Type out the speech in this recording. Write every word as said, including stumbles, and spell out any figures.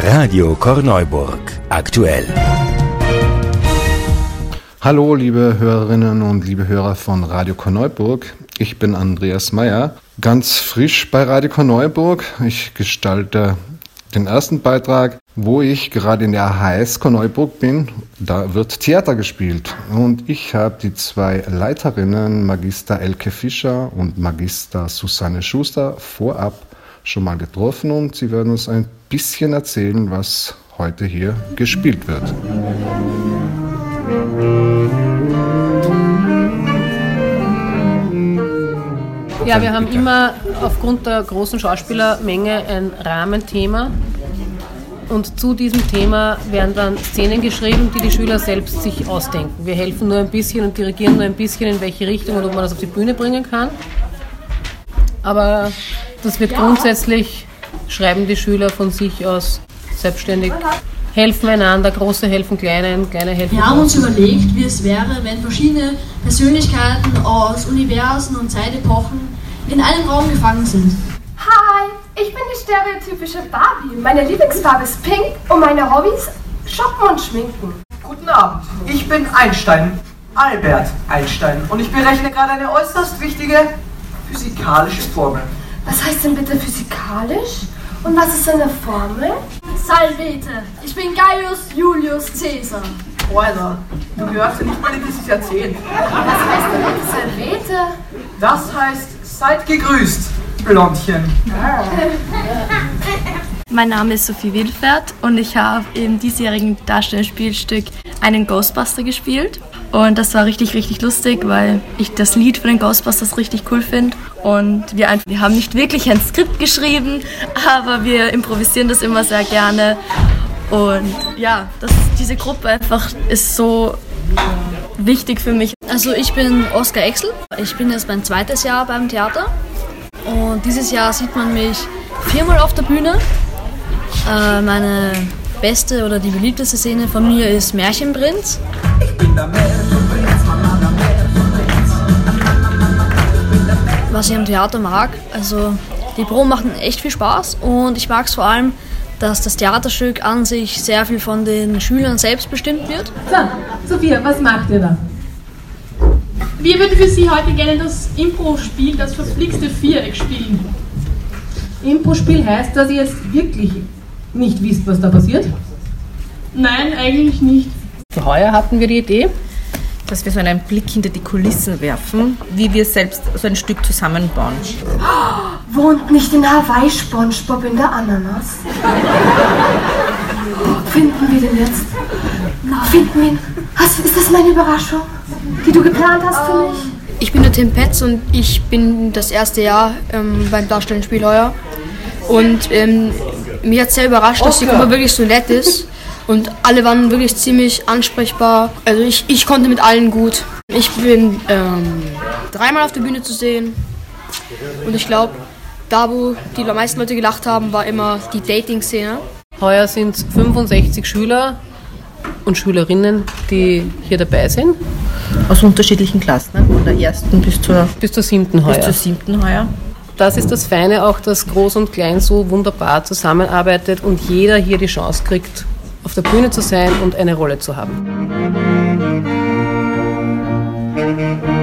Radio Korneuburg. Aktuell. Hallo liebe Hörerinnen und liebe Hörer von Radio Korneuburg. Ich bin Andreas Meyer, ganz frisch bei Radio Korneuburg. Ich gestalte den ersten Beitrag, wo ich gerade in der H S Korneuburg bin. Da wird Theater gespielt und ich habe die zwei Leiterinnen, Magister Elke Fischer und Magister Susanne Schuster, vorab schon mal getroffen und sie werden uns ein bisschen erzählen, was heute hier gespielt wird. Ja, wir haben immer aufgrund der großen Schauspielermenge ein Rahmenthema und zu diesem Thema werden dann Szenen geschrieben, die die Schüler selbst sich ausdenken. Wir helfen nur ein bisschen und dirigieren nur ein bisschen, in welche Richtung und ob man das auf die Bühne bringen kann. Aber das wird grundsätzlich, schreiben die Schüler von sich aus selbstständig, helfen einander, Große helfen Kleinen, Kleine helfen Wir haben uns überlegt, wie es wäre, wenn verschiedene Persönlichkeiten aus Universen und Zeitepochen in einem Raum gefangen sind. Hi, ich bin die stereotypische Barbie. Meine Lieblingsfarbe ist pink und meine Hobbys shoppen und schminken. Guten Abend, ich bin Einstein, Albert Einstein, und ich berechne gerade eine äußerst wichtige physikalische Formel. Was heißt denn bitte physikalisch? Und was ist eine Formel? Salvete, ich bin Gaius Julius Caesar. Alter, du gehörst ja nicht mal in dieses Jahrzehnt. Was heißt denn bitte Salvete? Das heißt, seid gegrüßt, Blondchen. Ah. Mein Name ist Sophie Wilfert und ich habe im diesjährigen Darstellungsspielstück einen Ghostbuster gespielt. Und das war richtig, richtig lustig, weil ich das Lied von den Ghostbusters richtig cool finde. Und wir, einfach, wir haben nicht wirklich ein Skript geschrieben, aber wir improvisieren das immer sehr gerne. Und ja, das, diese Gruppe einfach ist so wichtig für mich. Also ich bin Oskar Exel, ich bin jetzt mein zweites Jahr beim Theater. Und dieses Jahr sieht man mich viermal auf der Bühne. Äh, meine beste oder die beliebteste Szene von mir ist Märchenprinz. Ich bin der Märchenprinz, Mama, der Märchenprinz. Was ich am Theater mag, also die Proben machen echt viel Spaß und ich mag es vor allem, dass das Theaterstück an sich sehr viel von den Schülern selbst bestimmt wird. So, Sophia, was macht ihr da? Wir würden für Sie heute gerne das Impro-Spiel, das verflixte Viereck spielen. Impro-Spiel heißt, dass ihr jetzt wirklich nicht wisst, was da passiert? Nein, eigentlich nicht. Heuer hatten wir die Idee, dass wir so einen Blick hinter die Kulissen werfen, wie wir selbst so ein Stück zusammenbauen. Oh, wohnt nicht in Hawaii SpongeBob in der Ananas? Finden wir den jetzt? Finden wir ihn? Was, ist das meine Überraschung, die du geplant hast für mich? Ich bin der Tim Petz und ich bin das erste Jahr ähm, beim Darstellungsspiel heuer. Und ähm, mich hat sehr überrascht, dass die Gruppe wirklich so nett ist. Und alle waren wirklich ziemlich ansprechbar. Also ich, ich konnte mit allen gut. Ich bin ähm, dreimal auf der Bühne zu sehen. Und ich glaube, da wo die meisten Leute gelacht haben, war immer die Dating-Szene. Heuer sind es fünfundsechzig Schüler und Schülerinnen, die hier dabei sind. Aus unterschiedlichen Klassen, von der ersten bis zur, bis zur siebten heuer. Bis zur siebten heuer. Das ist das Feine auch, dass Groß und Klein so wunderbar zusammenarbeitet und jeder hier die Chance kriegt, auf der Bühne zu sein und eine Rolle zu haben.